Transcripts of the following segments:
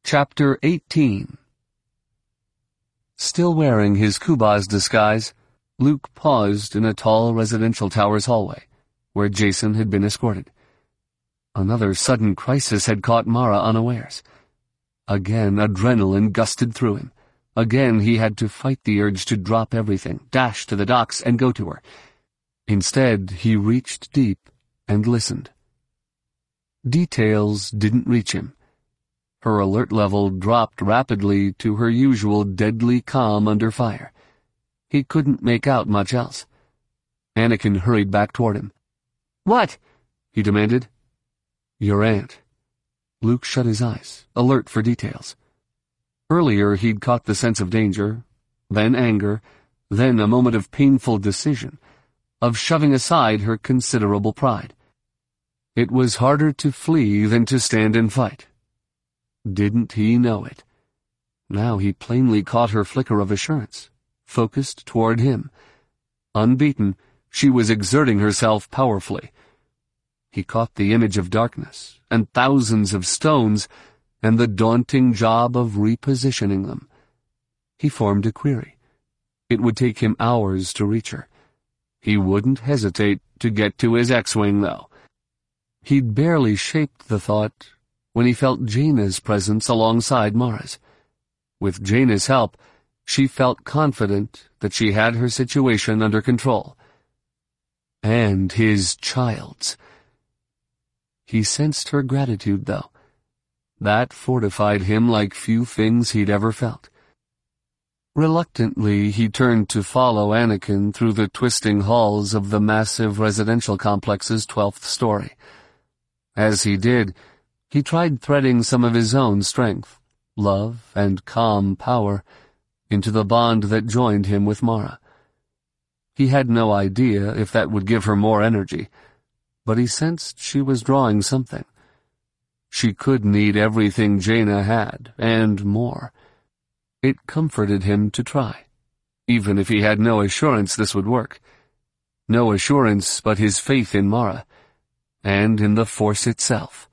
Chapter 18. Still wearing his Kubaz disguise, Luke paused in a tall residential tower's hallway, where Jason had been escorted. Another sudden crisis had caught Mara unawares. Again, adrenaline gusted through him. Again, he had to fight the urge to drop everything, dash to the docks, and go to her. Instead, he reached deep and listened. Details didn't reach him. Her alert level dropped rapidly to her usual deadly calm under fire. He couldn't make out much else. Anakin hurried back toward him. "What?" he demanded. "Your aunt." Luke shut his eyes, alert for details. Earlier he'd caught the sense of danger, then anger, then a moment of painful decision, of shoving aside her considerable pride. It was harder to flee than to stand and fight. Didn't he know it? Now he plainly caught her flicker of assurance, focused toward him. Unbeaten, she was exerting herself powerfully. He caught the image of darkness, and thousands of stones, and the daunting job of repositioning them. He formed a query. It would take him hours to reach her. He wouldn't hesitate to get to his X-Wing, though. He'd barely shaped the thought when he felt Jaina's presence alongside Mara's. With Jaina's help, she felt confident that she had her situation under control. And his child's. He sensed her gratitude, though. That fortified him like few things he'd ever felt. Reluctantly, he turned to follow Anakin through the twisting halls of the massive residential complex's 12th story. As he did, he tried threading some of his own strength, love, and calm power into the bond that joined him with Mara. He had no idea if that would give her more energy, but he sensed she was drawing something. She could need everything Jaina had, and more. It comforted him to try, even if he had no assurance this would work. No assurance but his faith in Mara, and in the Force itself.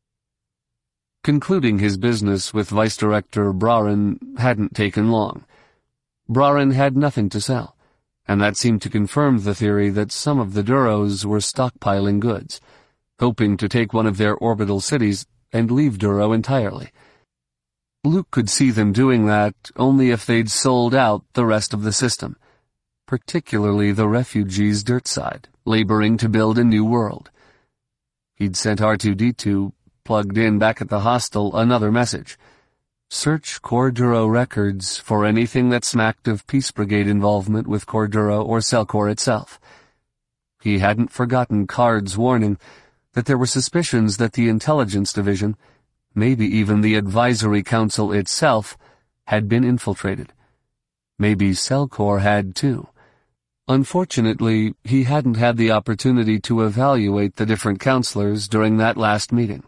Concluding his business with Vice Director Braren hadn't taken long. Braren had nothing to sell, and that seemed to confirm the theory that some of the Duros were stockpiling goods, hoping to take one of their orbital cities and leave Duro entirely. Luke could see them doing that only if they'd sold out the rest of the system, particularly the refugees' dirt side, laboring to build a new world. He'd sent R2-D2, plugged in back at the hostel, another message. Search Corduro records for anything that smacked of Peace Brigade involvement with Corduro or Selcor itself. He hadn't forgotten Card's warning that there were suspicions that the Intelligence Division, maybe even the Advisory Council itself, had been infiltrated. Maybe Selcor had too. Unfortunately, he hadn't had the opportunity to evaluate the different counselors during that last meeting.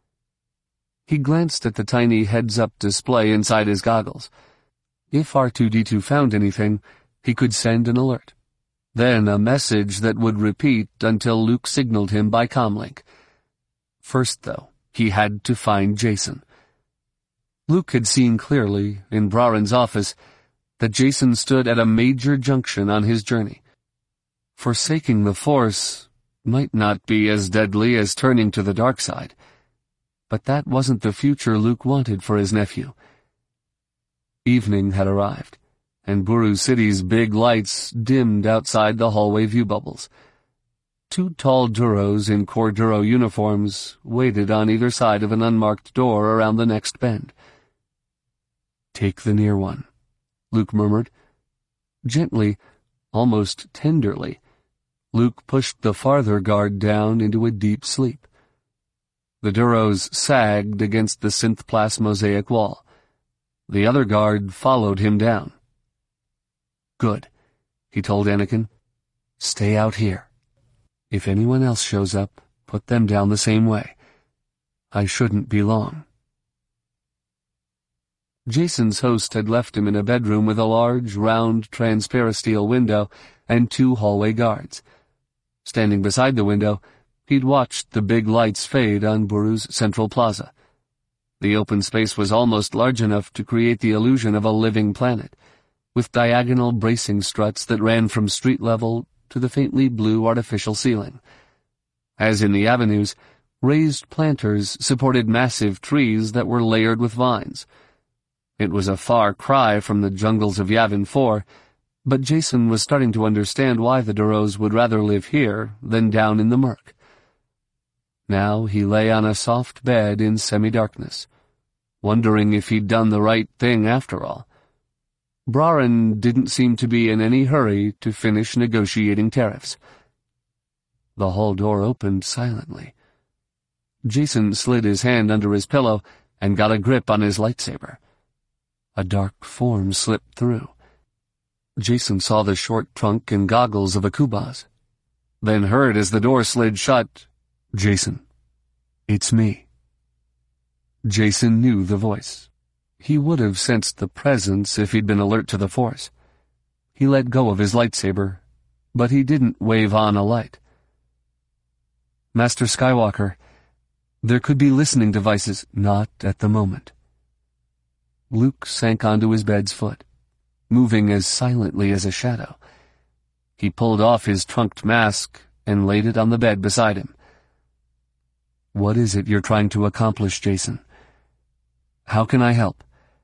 He glanced at the tiny heads-up display inside his goggles. If R2-D2 found anything, he could send an alert. Then a message that would repeat until Luke signaled him by comlink. First, though, he had to find Jason. Luke had seen clearly, in Braren's office, that Jason stood at a major junction on his journey. Forsaking the Force might not be as deadly as turning to the dark side, but that wasn't the future Luke wanted for his nephew. Evening had arrived, and Buru City's big lights dimmed outside the hallway view bubbles. Two tall Duros in Corduro uniforms waited on either side of an unmarked door around the next bend. "Take the near one," Luke murmured. Gently, almost tenderly, Luke pushed the farther guard down into a deep sleep. The Duros sagged against the synth-plas mosaic wall. The other guard followed him down. "Good," he told Anakin. "Stay out here. If anyone else shows up, put them down the same way. I shouldn't be long." Jason's host had left him in a bedroom with a large, round, transparasteel window and two hallway guards. Standing beside the window, he'd watched the big lights fade on Buru's central plaza. The open space was almost large enough to create the illusion of a living planet, with diagonal bracing struts that ran from street level to the faintly blue artificial ceiling. As in the avenues, raised planters supported massive trees that were layered with vines. It was a far cry from the jungles of Yavin 4, but Jason was starting to understand why the Duros would rather live here than down in the murk. Now he lay on a soft bed in semi-darkness, wondering if he'd done the right thing after all. Brarin didn't seem to be in any hurry to finish negotiating tariffs. The hall door opened silently. Jason slid his hand under his pillow and got a grip on his lightsaber. A dark form slipped through. Jason saw the short trunk and goggles of a Kubaz, then heard as the door slid shut, "Jason, it's me." Jason knew the voice. He would have sensed the presence if he'd been alert to the Force. He let go of his lightsaber, but he didn't wave on a light. "Master Skywalker, there could be listening devices." "Not at the moment." Luke sank onto his bed's foot, moving as silently as a shadow. He pulled off his trunked mask and laid it on the bed beside him. "What is it you're trying to accomplish, Jason? How can I help?"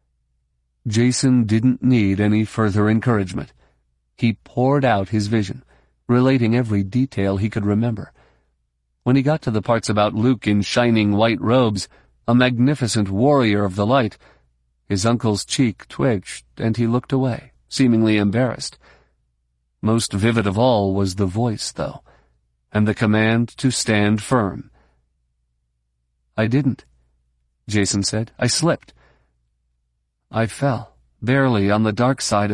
Jason didn't need any further encouragement. He poured out his vision, relating every detail he could remember. When he got to the parts about Luke in shining white robes, a magnificent warrior of the light, his uncle's cheek twitched, and he looked away, seemingly embarrassed. Most vivid of all was the voice, though, and the command to stand firm. "I didn't," Jason said. "I slipped. I fell, barely, on the dark side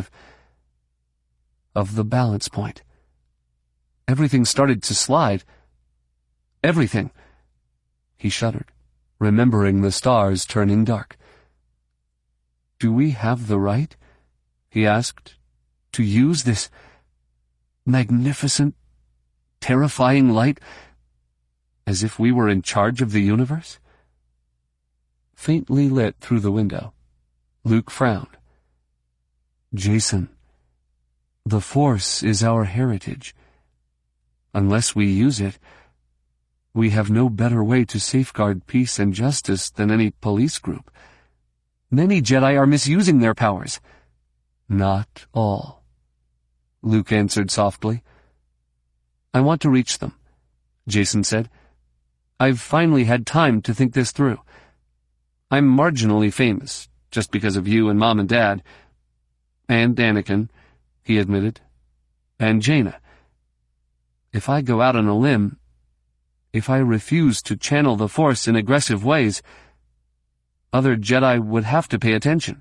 of the balance point. Everything started to slide. Everything." He shuddered, remembering the stars turning dark. "Do we have the right," he asked, "to use this magnificent, terrifying light as if we were in charge of the universe?" Faintly lit through the window, Luke frowned. "Jason, the Force is our heritage. Unless we use it, we have no better way to safeguard peace and justice than any police group. Many Jedi are misusing their powers." "Not all," Luke answered softly. "I want to reach them," Jason said. "I've finally had time to think this through. I'm marginally famous, just because of you and Mom and Dad. And Anakin," he admitted. "And Jaina. If I go out on a limb, if I refuse to channel the Force in aggressive ways, other Jedi would have to pay attention."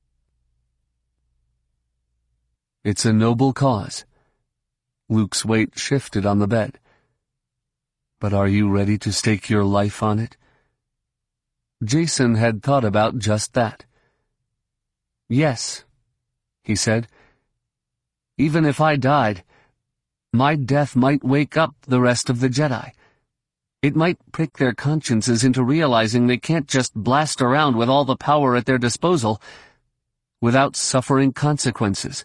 "It's a noble cause." Luke's weight shifted on the bed. "But are you ready to stake your life on it?" Jason had thought about just that. "Yes," he said. "Even if I died, my death might wake up the rest of the Jedi. It might prick their consciences into realizing they can't just blast around with all the power at their disposal without suffering consequences."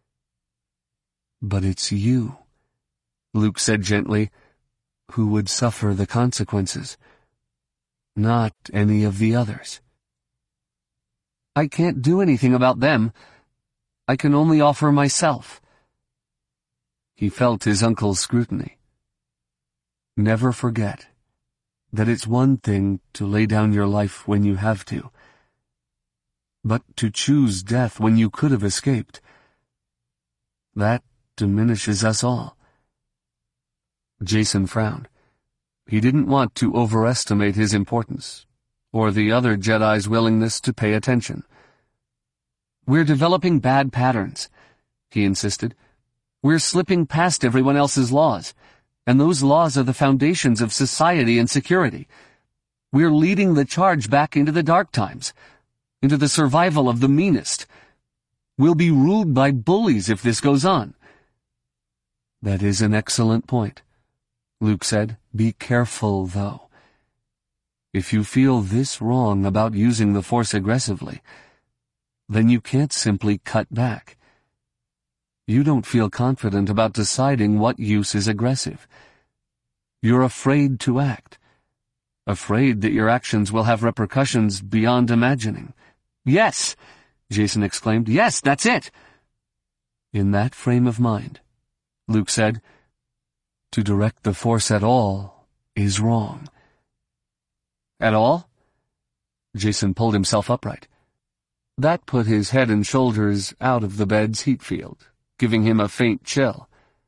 "But it's you," Luke said gently, "who would suffer the consequences, not any of the others." "I can't do anything about them. I can only offer myself." He felt his uncle's scrutiny. "Never forget that it's one thing to lay down your life when you have to, but to choose death when you could have escaped, that diminishes us all." Jason frowned. He didn't want to overestimate his importance, or the other Jedi's willingness to pay attention. "We're developing bad patterns," he insisted. "We're slipping past everyone else's laws, and those laws are the foundations of society and security. We're leading the charge back into the dark times, into the survival of the meanest. We'll be ruled by bullies if this goes on." "That is an excellent point," Luke said. "Be careful, though. If you feel this wrong about using the Force aggressively, then you can't simply cut back. You don't feel confident about deciding what use is aggressive. You're afraid to act, afraid that your actions will have repercussions beyond imagining. "Yes!" Jacen exclaimed. "Yes, that's it!" In that frame of mind, Luke said, to direct the Force at all is wrong. At all? Jacen pulled himself upright. That put his head and shoulders out of the bed's heat field, giving him a faint chill.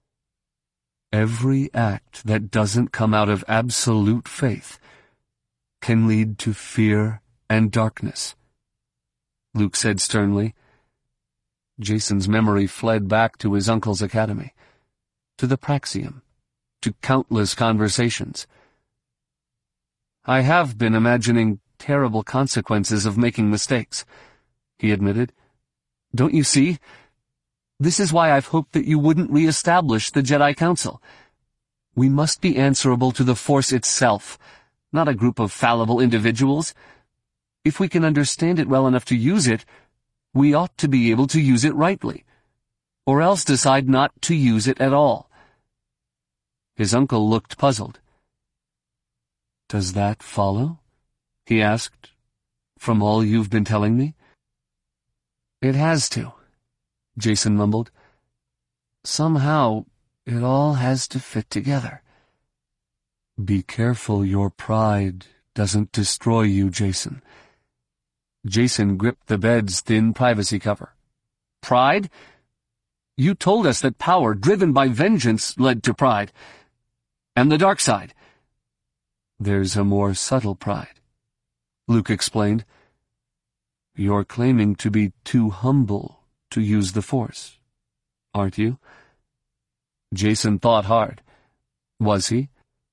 Every act that doesn't come out of absolute faith can lead to fear and darkness, Luke said sternly. Jacen's memory fled back to his uncle's academy, to the Praxium, to countless conversations. "I have been imagining terrible consequences of making mistakes," he admitted. "Don't you see? This is why I've hoped that you wouldn't re-establish the Jedi Council. We must be answerable to the Force itself, not a group of fallible individuals. If we can understand it well enough to use it, we ought to be able to use it rightly, or else decide not to use it at all." His uncle looked puzzled. "Does that follow?" he asked, "from all you've been telling me?" "It has to," Jacen mumbled. "Somehow, it all has to fit together." "Be careful your pride doesn't destroy you, Jacen." Jacen gripped the bed's thin privacy cover. "Pride? You told us that power driven by vengeance led to pride. And the dark side." "There's a more subtle pride," Luke explained. "You're claiming to be too humble to use the Force, aren't you?" Jacen thought hard. Was he?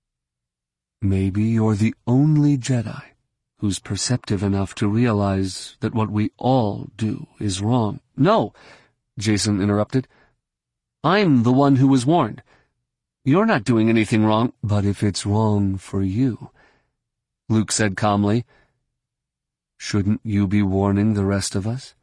"Maybe you're the only Jedi who's perceptive enough to realize that what we all do is wrong." "No," Jacen interrupted. "I'm the one who was warned. You're not doing anything wrong." "But if it's wrong for you," Luke said calmly, "shouldn't you be warning the rest of us?"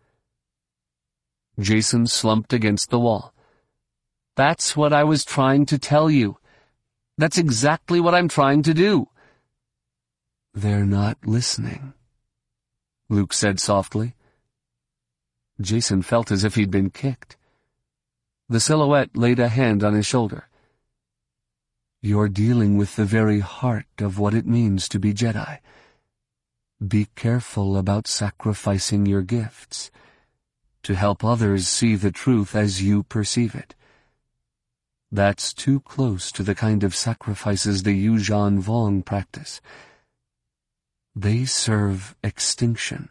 Jacen slumped against the wall. "That's what I was trying to tell you. That's exactly what I'm trying to do." "They're not listening," Luke said softly. Jacen felt as if he'd been kicked. The silhouette laid a hand on his shoulder. "You're dealing with the very heart of what it means to be Jedi. Be careful about sacrificing your gifts to help others see the truth as you perceive it. That's too close to the kind of sacrifices the Yuuzhan Vong practice. They serve extinction."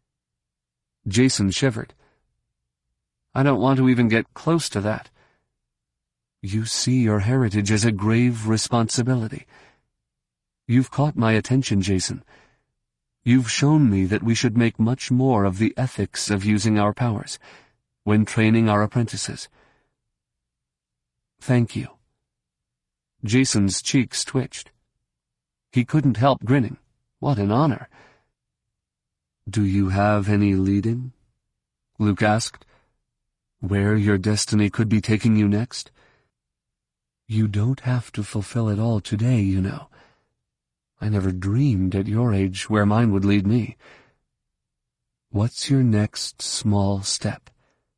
Jacen shivered. "I don't want to even get close to that." "You see your heritage as a grave responsibility. You've caught my attention, Jacen. You've shown me that we should make much more of the ethics of using our powers when training our apprentices." "Thank you." Jacen's cheeks twitched. He couldn't help grinning. What an honor. "Do you have any leading?" Luke asked. "Where your destiny could be taking you next? You don't have to fulfill it all today, you know. I never dreamed at your age where mine would lead me. What's your next small step?"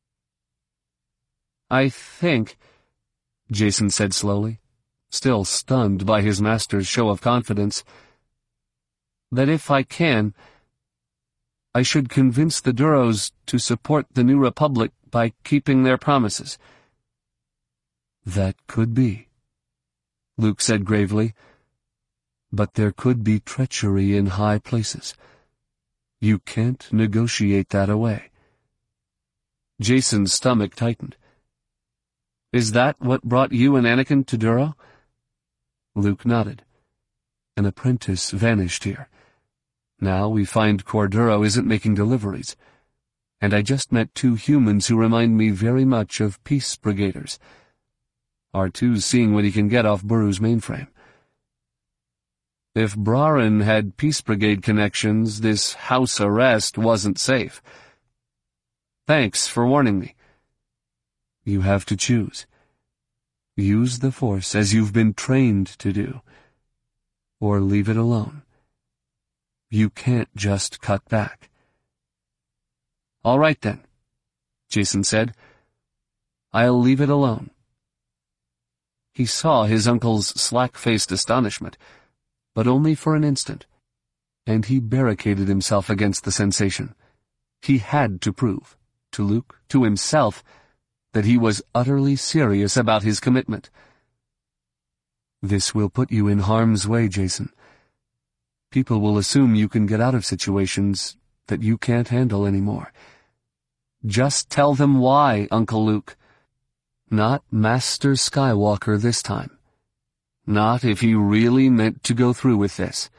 "I think," Jacen said slowly, still stunned by his master's show of confidence, "that if I can, I should convince the Duros to support the New Republic by keeping their promises." "That could be," Luke said gravely, "but there could be treachery in high places. You can't negotiate that away." Jacen's stomach tightened. "Is that what brought you and Anakin to Duro?" Luke nodded. "An apprentice vanished here. Now we find Corduro isn't making deliveries, and I just met 2 humans who remind me very much of Peace Brigaders. R2's seeing what he can get off Buru's mainframe." If Braren had Peace Brigade connections, this house arrest wasn't safe. Thanks for warning me. You have to choose. Use the Force as you've been trained to do, or leave it alone. You can't just cut back. All right then, Jacen said. I'll leave it alone. He saw his uncle's slack-faced astonishment, but only for an instant, and he barricaded himself against the sensation. He had to prove, to Luke, to himself, that he was utterly serious about his commitment. This will put you in harm's way, Jacen. People will assume you can get out of situations that you can't handle anymore. Just tell them why, Uncle Luke. Not Master Skywalker this time. Not if he really meant to go through with this.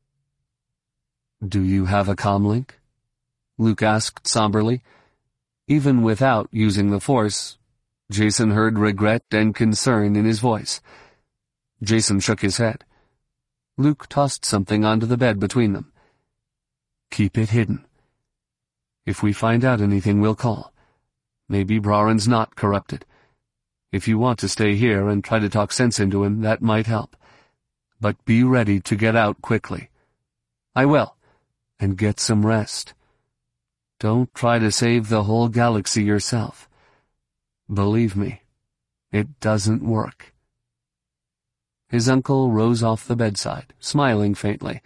Do you have a comlink? Luke asked somberly. Even without using the Force, Jacen heard regret and concern in his voice. Jacen shook his head. Luke tossed something onto the bed between them. Keep it hidden. If we find out anything, we'll call. Maybe Braren's not corrupted. If you want to stay here and try to talk sense into him, that might help. But be ready to get out quickly. I will. And get some rest. Don't try to save the whole galaxy yourself. Believe me, it doesn't work. His uncle rose off the bedside, smiling faintly.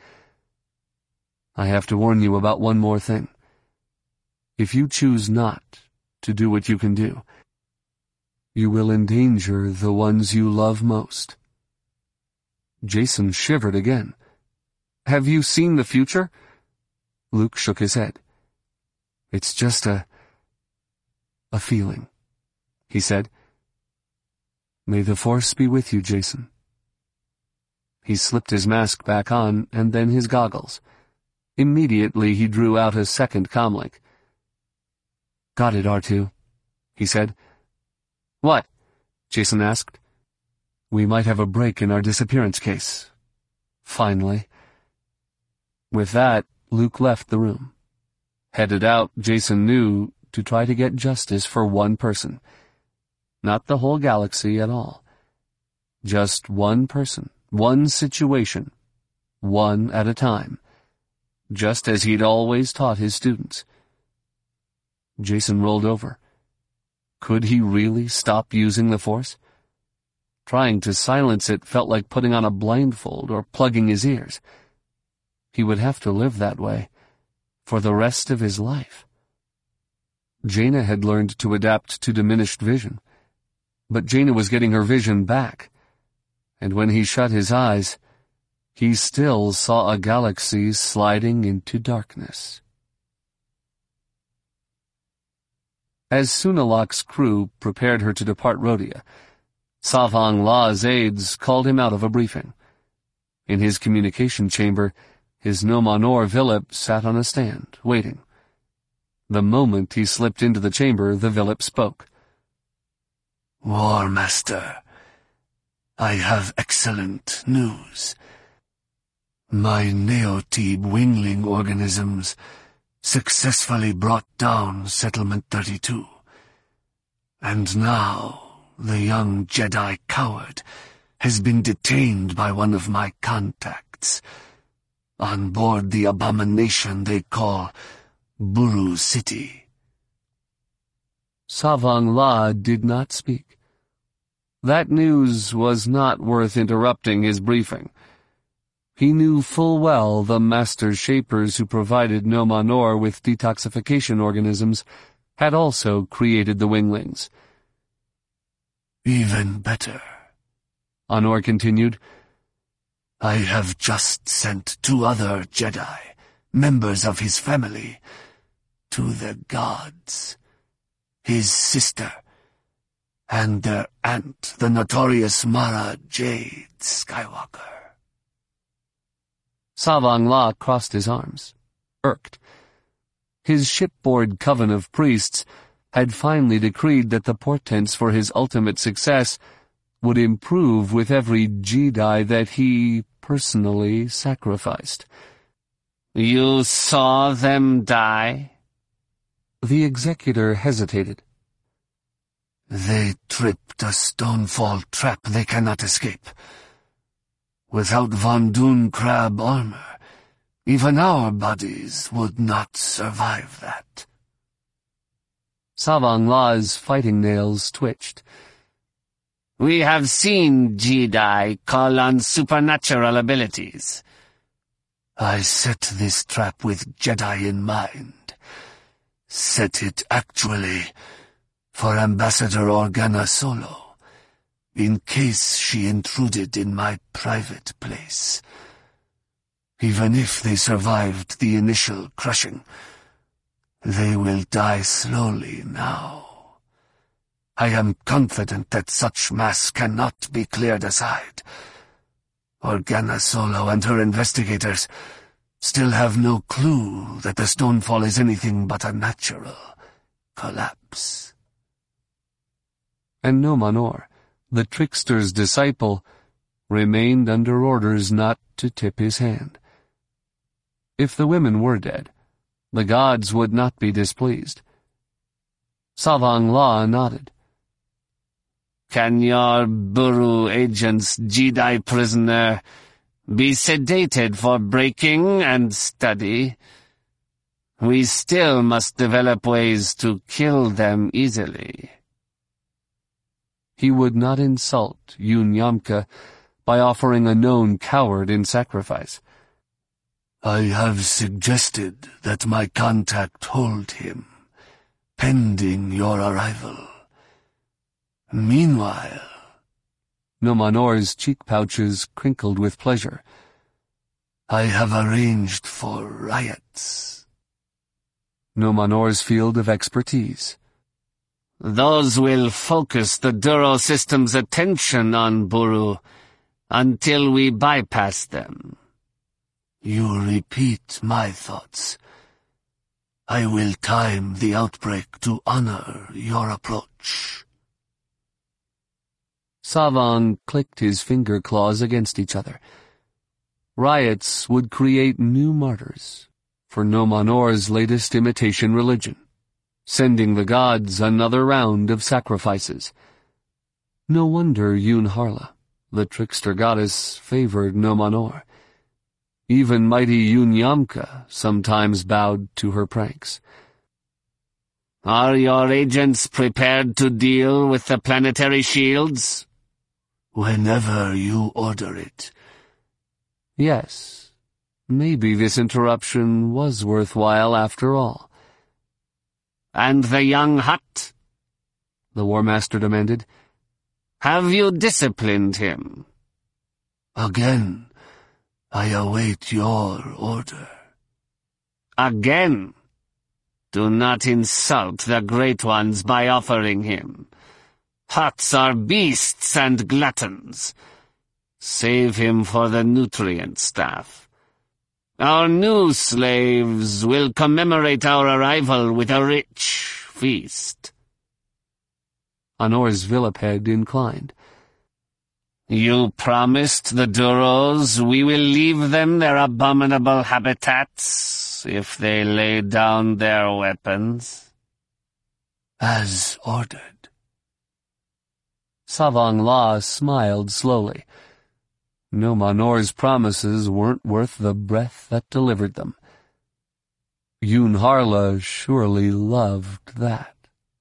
I have to warn you about one more thing. If you choose not to do what you can do, you will endanger the ones you love most. Jacen shivered again. Have you seen the future? Luke shook his head. It's just a feeling, he said. May the Force be with you, Jacen. He slipped his mask back on, and then his goggles. Immediately he drew out a second comlink. Got it, R2, he said. What? Jacen asked. We might have a break in our disappearance case. Finally. With that, Luke left the room. Headed out, Jacen knew, to try to get justice for one person. Not the whole galaxy at all. Just one person, one situation, one at a time. Just as he'd always taught his students. Jacen rolled over. Could he really stop using the Force? Trying to silence it felt like putting on a blindfold or plugging his ears. He would have to live that way for the rest of his life. Jaina had learned to adapt to diminished vision, but Jaina was getting her vision back, and when he shut his eyes, he still saw a galaxy sliding into darkness. As Sunalak's crew prepared her to depart Rhodia, Savang La's aides called him out of a briefing. In his communication chamber, his Nomanor Villip sat on a stand, waiting. The moment he slipped into the chamber, the Villip spoke. War Master, I have excellent news. My Neotebe wingling organisms successfully brought down Settlement 32. And now, the young Jedi coward has been detained by one of my contacts on board the abomination they call Buru City. Savang La did not speak. That news was not worth interrupting his briefing. He knew full well the Master Shapers who provided Nomanor with detoxification organisms had also created the Winglings. Even better, Anor continued. I have just sent 2 other Jedi, members of his family, to the gods. His sister, and their aunt, the notorious Mara Jade Skywalker. Savang La crossed his arms, irked. His shipboard coven of priests had finally decreed that the portents for his ultimate success would improve with every Jedi that he personally sacrificed. You saw them die? The executor hesitated. They tripped a stonefall trap they cannot escape. Without Von Dune crab armor, even our bodies would not survive that. Savang La's fighting nails twitched. We have seen Jedi call on supernatural abilities. I set this trap with Jedi in mind. Set it actually for Ambassador Organa Solo, in case she intruded in my private place. Even if they survived the initial crushing, they will die slowly now. I am confident that such mass cannot be cleared aside. Organa Solo and her investigators still have no clue that the stonefall is anything but a natural collapse. And Nomanor, the trickster's disciple, remained under orders not to tip his hand. If the women were dead, the gods would not be displeased. Savang La nodded. Can your Buru agent's Jedi prisoner be sedated for breaking and study? We still must develop ways to kill them easily. He would not insult Yun Yamka by offering a known coward in sacrifice. I have suggested that my contact hold him, pending your arrival. Meanwhile, Nomanor's cheek pouches crinkled with pleasure. I have arranged for riots. Nomanor's field of expertise. Those will focus the Duro system's attention on Buru until we bypass them. You repeat my thoughts. I will time the outbreak to honor your approach. Savang clicked his finger claws against each other. Riots would create new martyrs for Nomanor's latest imitation religion, sending the gods another round of sacrifices. No wonder Yun Harla, the trickster goddess, favored Nomanor. Even mighty Yun Yamka sometimes bowed to her pranks. Are your agents prepared to deal with the planetary shields? Whenever you order it. Yes, maybe this interruption was worthwhile after all. And the young Hutt? The War Master demanded. Have you disciplined him? Again, I await your order. Again? Do not insult the Great Ones by offering him. Hutts are beasts and gluttons. Save him for the nutrient staff. Our new slaves will commemorate our arrival with a rich feast. Anor's Villiped inclined. You promised the Duros we will leave them their abominable habitats if they lay down their weapons. As ordered. Savang La smiled slowly. Nomanor's promises weren't worth the breath that delivered them. Yun Harla surely loved that.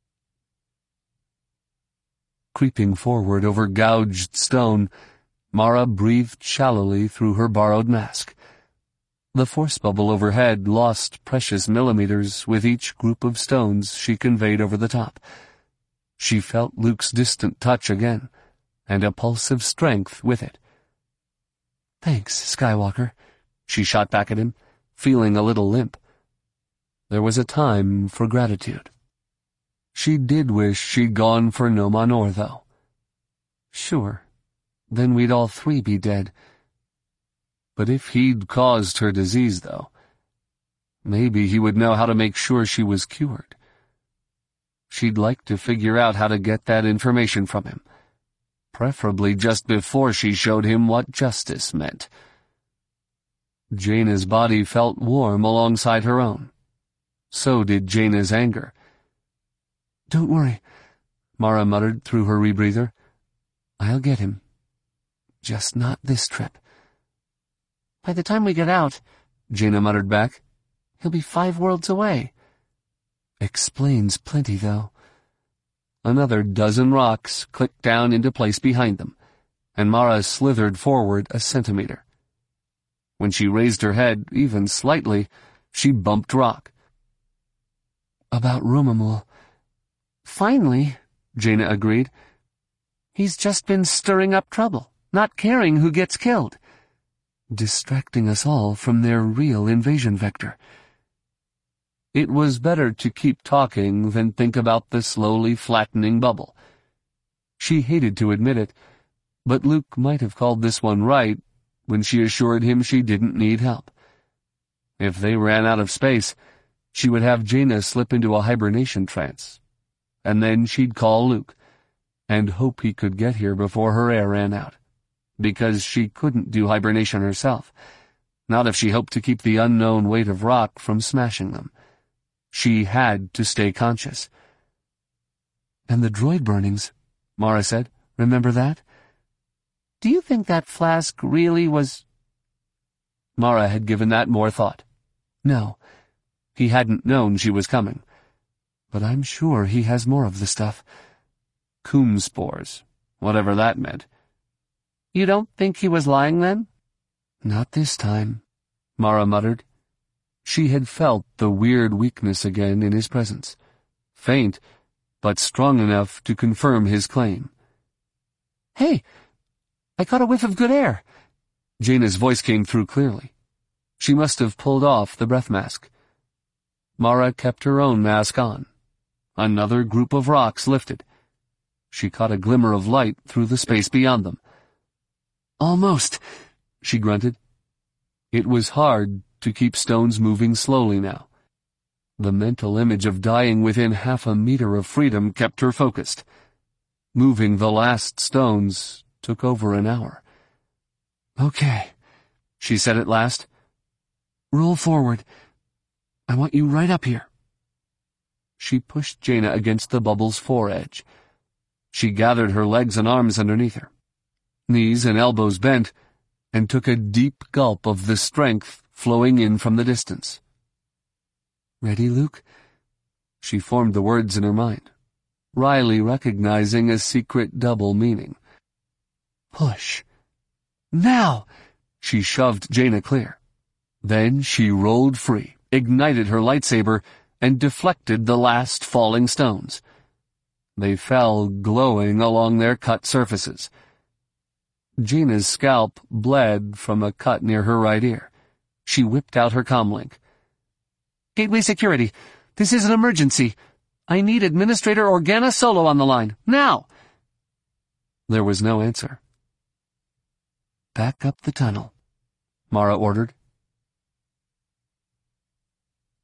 Creeping forward over gouged stone, Mara breathed shallowly through her borrowed mask. The force bubble overhead lost precious millimeters with each group of stones she conveyed over the top. She felt Luke's distant touch again, and a pulse of strength with it. "Thanks, Skywalker," she shot back at him, feeling a little limp. There was a time for gratitude. She did wish she'd gone for Nomanor, though. Sure, then we'd all three be dead. But if he'd caused her disease, though, maybe he would know how to make sure she was cured. She'd like to figure out how to get that information from him. preferably just before she showed him what justice meant. Jaina's body felt warm alongside her own. So did Jaina's anger. "Don't worry," Mara muttered through her rebreather. "I'll get him. Just not this trip." "By the time we get out," Jaina muttered back, "he'll be 5 worlds away." Explains plenty, though. Another dozen rocks clicked down into place behind them, and Mara slithered forward a centimeter. When she raised her head, even slightly, she bumped rock. "About Rumamul." "Finally," Jaina agreed. "He's just been stirring up trouble, not caring who gets killed. Distracting us all from their real invasion vector." It was better to keep talking than think about the slowly flattening bubble. She hated to admit it, but Luke might have called this one right when she assured him she didn't need help. If they ran out of space, she would have Jaina slip into a hibernation trance, and then she'd call Luke, and hope he could get here before her air ran out, because she couldn't do hibernation herself, not if she hoped to keep the unknown weight of rock from smashing them. She had to stay conscious. "And the droid burnings," Mara said. "Remember that?" "Do you think that flask really was—" Mara had given that more thought. No, he hadn't known she was coming. But I'm sure he has more of the stuff. Coom spores, whatever that meant. "You don't think he was lying then?" "Not this time," Mara muttered. She had felt the weird weakness again in his presence. Faint, but strong enough to confirm his claim. "Hey, I caught a whiff of good air." Jaina's voice came through clearly. She must have pulled off the breath mask. Mara kept her own mask on. Another group of rocks lifted. She caught a glimmer of light through the space beyond them. "Almost," she grunted. It was hard to keep stones moving slowly now. The mental image of dying within 1/2 meter of freedom kept her focused. Moving the last stones took over an hour. "Okay," she said at last. "Roll forward. I want you right up here." She pushed Jaina against the bubble's foredge. She gathered her legs and arms underneath her, knees and elbows bent, and took a deep gulp of the strength flowing in from the distance. "Ready, Luke?" She formed the words in her mind, wryly recognizing a secret double meaning. "Push. Now!" She shoved Jaina clear. Then she rolled free, ignited her lightsaber, and deflected the last falling stones. They fell glowing along their cut surfaces. Jaina's scalp bled from a cut near her right ear. She whipped out her comlink. "Gateway security, this is an emergency. I need Administrator Organa Solo on the line, now!" There was no answer. "Back up the tunnel," Mara ordered.